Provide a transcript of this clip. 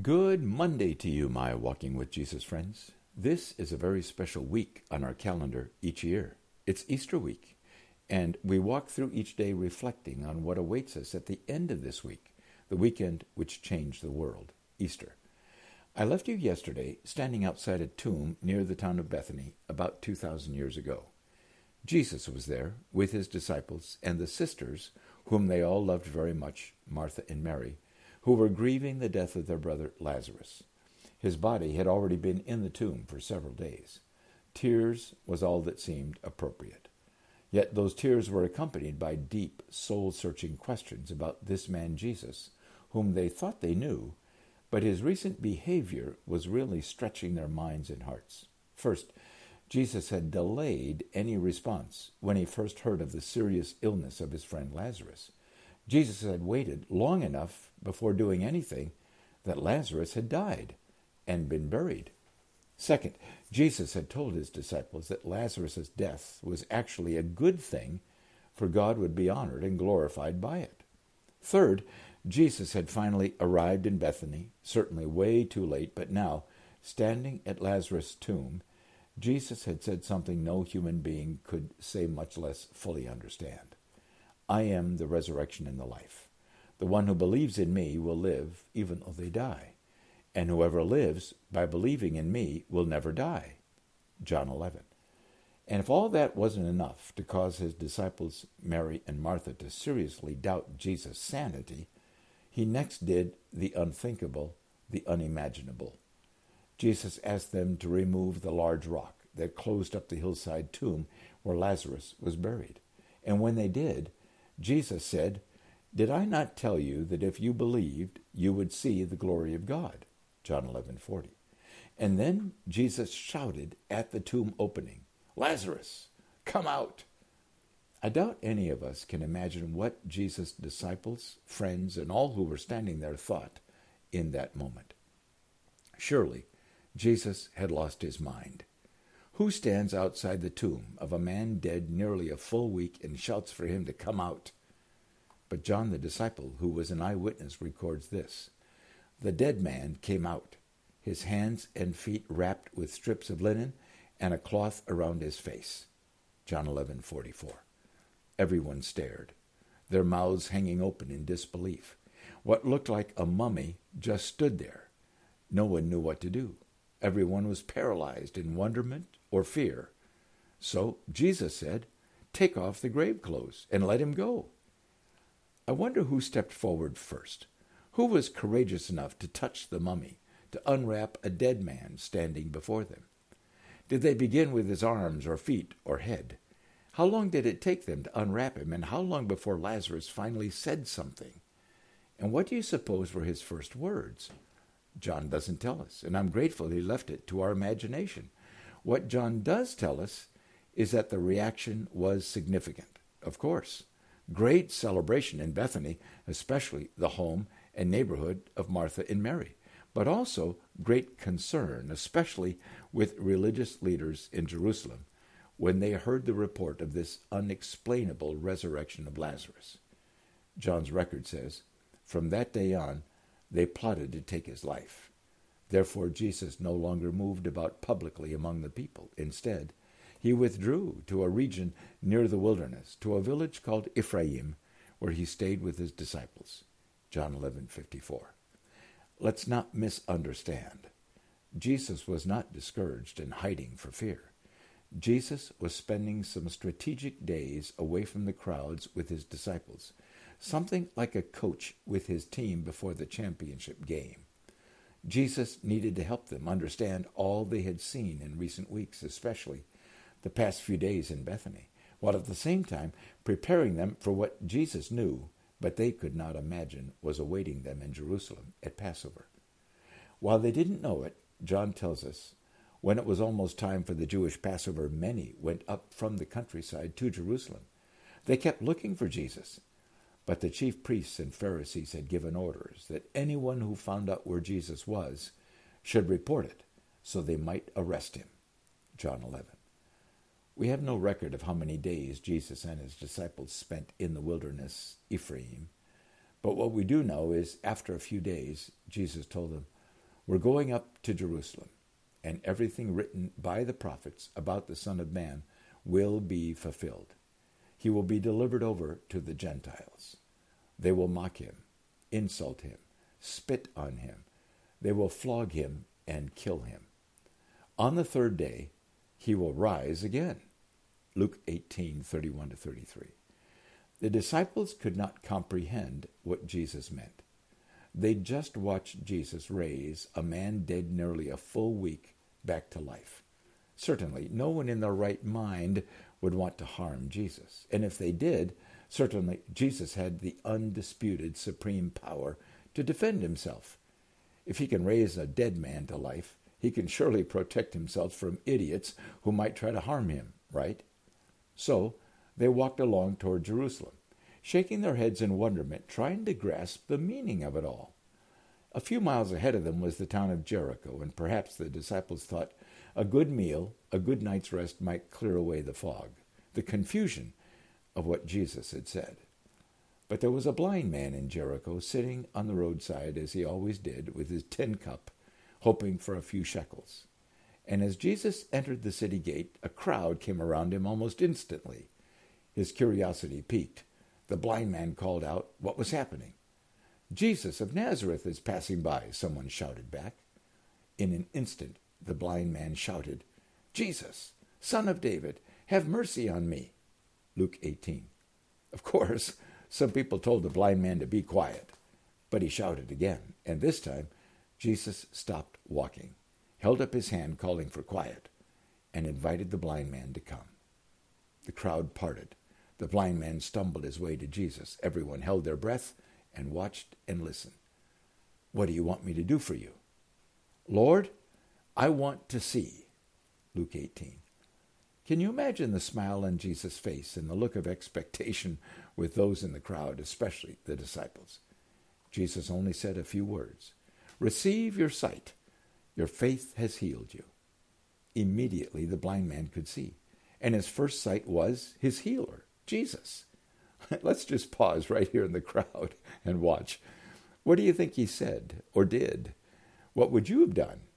Good Monday to you, my Walking with Jesus friends. This is a very special week on our calendar each year. It's Easter week, and we walk through each day reflecting on what awaits us at the end of this week, the weekend which changed the world, Easter. I left you yesterday standing outside a tomb near the town of Bethany about 2,000 years ago. Jesus was there with his disciples and the sisters, whom they all loved very much, Martha and Mary, who were grieving the death of their brother Lazarus. His body had already been in the tomb for several days. Tears was all that seemed appropriate. Yet those tears were accompanied by deep, soul-searching questions about this man Jesus, whom they thought they knew, but his recent behavior was really stretching their minds and hearts. First, Jesus had delayed any response when he first heard of the serious illness of his friend Lazarus. Jesus had waited long enough before doing anything that Lazarus had died and been buried. Second, Jesus had told his disciples that Lazarus' death was actually a good thing, for God would be honored and glorified by it. Third, Jesus had finally arrived in Bethany, certainly way too late, but now, standing at Lazarus' tomb, Jesus had said something no human being could say, much less fully understand. I am the resurrection and the life. The one who believes in me will live even though they die, and whoever lives by believing in me will never die. John 11. And if all that wasn't enough to cause his disciples, Mary and Martha, to seriously doubt Jesus' sanity, he next did the unthinkable, the unimaginable. Jesus asked them to remove the large rock that closed up the hillside tomb where Lazarus was buried. And when they did, Jesus said, "Did I not tell you that if you believed, you would see the glory of God?" John 11:40. And then Jesus shouted at the tomb opening, "Lazarus, come out!" I doubt any of us can imagine what Jesus' disciples, friends, and all who were standing there thought in that moment. Surely Jesus had lost his mind. Who stands outside the tomb of a man dead nearly a full week and shouts for him to come out? But John the disciple, who was an eyewitness, records this. The dead man came out, his hands and feet wrapped with strips of linen and a cloth around his face. John 11:44. Everyone stared, their mouths hanging open in disbelief. What looked like a mummy just stood there. No one knew what to do. Everyone was paralyzed in wonderment or fear. So Jesus said, "Take off the grave clothes and let him go." I wonder who stepped forward first. Who was courageous enough to touch the mummy, to unwrap a dead man standing before them? Did they begin with his arms or feet or head? How long did it take them to unwrap him, and how long before Lazarus finally said something? And what do you suppose were his first words? John doesn't tell us, and I'm grateful he left it to our imagination. What John does tell us is that the reaction was significant. Of course, great celebration in Bethany, especially the home and neighborhood of Martha and Mary, but also great concern, especially with religious leaders in Jerusalem, when they heard the report of this unexplainable resurrection of Lazarus. John's record says, from that day on, they plotted to take his life. Therefore, Jesus no longer moved about publicly among the people. Instead, he withdrew to a region near the wilderness, to a village called Ephraim, where he stayed with his disciples. John 11:54. Let's not misunderstand. Jesus was not discouraged and hiding for fear. Jesus was spending some strategic days away from the crowds with his disciples, something like a coach with his team before the championship game. Jesus needed to help them understand all they had seen in recent weeks, especially the past few days in Bethany, while at the same time preparing them for what Jesus knew, but they could not imagine was awaiting them in Jerusalem at Passover. While they didn't know it, John tells us, when it was almost time for the Jewish Passover, many went up from the countryside to Jerusalem. They kept looking for Jesus, but the chief priests and Pharisees had given orders that anyone who found out where Jesus was should report it so they might arrest him. John 11. We have no record of how many days Jesus and his disciples spent in the wilderness, Ephraim, but what we do know is after a few days, Jesus told them, We're going up to Jerusalem, and everything written by the prophets about the Son of Man will be fulfilled. He will be delivered over to the Gentiles. They will mock him, insult him, spit on him. They will flog him and kill him. On the third day, he will rise again. Luke 18:31-33. The disciples could not comprehend what Jesus meant. They just watched Jesus raise a man dead nearly a full week back to life. Certainly, no one in their right mind would want to harm Jesus. And if they did, certainly Jesus had the undisputed supreme power to defend himself. If he can raise a dead man to life, he can surely protect himself from idiots who might try to harm him, right? So they walked along toward Jerusalem, shaking their heads in wonderment, trying to grasp the meaning of it all. A few miles ahead of them was the town of Jericho, and perhaps the disciples thought a good meal, a good night's rest might clear away the fog, the confusion of what Jesus had said. But there was a blind man in Jericho sitting on the roadside, as he always did, with his tin cup, hoping for a few shekels. And as Jesus entered the city gate, a crowd came around him almost instantly. His curiosity piqued. The blind man called out what was happening. "Jesus of Nazareth is passing by," someone shouted back. In an instant, the blind man shouted, "Jesus, Son of David, have mercy on me." Luke 18. Of course, some people told the blind man to be quiet, but he shouted again, and this time Jesus stopped walking, held up his hand calling for quiet, and invited the blind man to come. The crowd parted. The blind man stumbled his way to Jesus. Everyone held their breath and watched and listened. "What do you want me to do for you?" "Lord, I want to see." Luke 18. Can you imagine the smile on Jesus' face and the look of expectation with those in the crowd, especially the disciples? Jesus only said a few words. "Receive your sight. Your faith has healed you." Immediately the blind man could see, and his first sight was his healer, Jesus. Let's just pause right here in the crowd and watch. What do you think he said or did? What would you have done